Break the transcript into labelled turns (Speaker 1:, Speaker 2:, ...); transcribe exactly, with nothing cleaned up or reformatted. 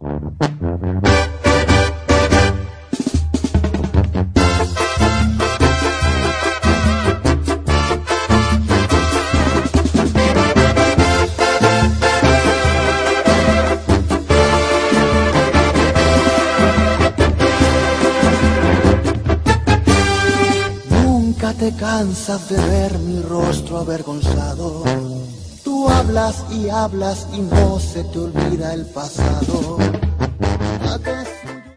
Speaker 1: Te cansas de ver mi rostro avergonzado. Tú hablas y hablas y no se te olvida el pasado. ¿A qué